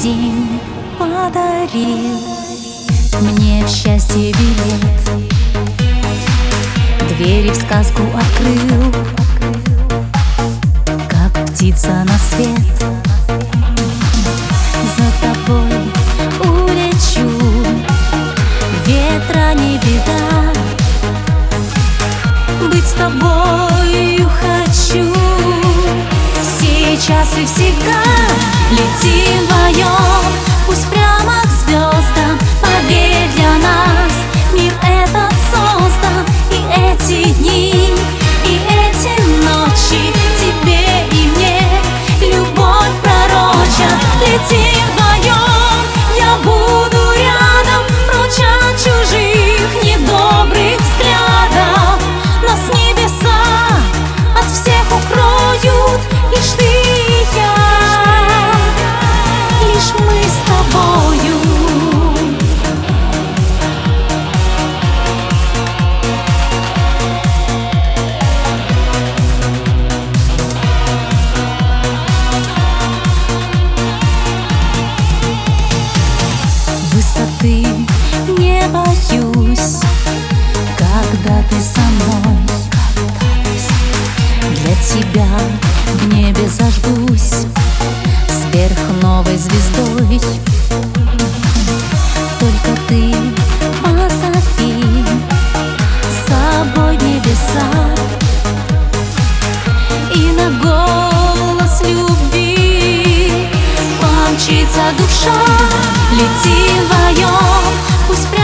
день подарил мне в счастье билет, двери в сказку открыл, как птица на свет. За тобой улечу, ветра не видать, быть с тобою хочу. Сейчас и всегда летим вдвоем, пусть прямо к звездам. Поверь, для нас мир этот создан. И эти дни, и эти ночи тебе и мне любовь пророчат. Летим вдвоем, я буду рядом, прочь от чужих недобрых взглядов. Нас небеса от всех укроют, лишь ты и я, лишь мы с тобою. Высоты не боюсь, когда ты со мной. Для тебя в небе зажгусь сверхновой звездой. Только ты позови с собой небеса, и на голос любви помчится душа. Летим вдвоем, пусть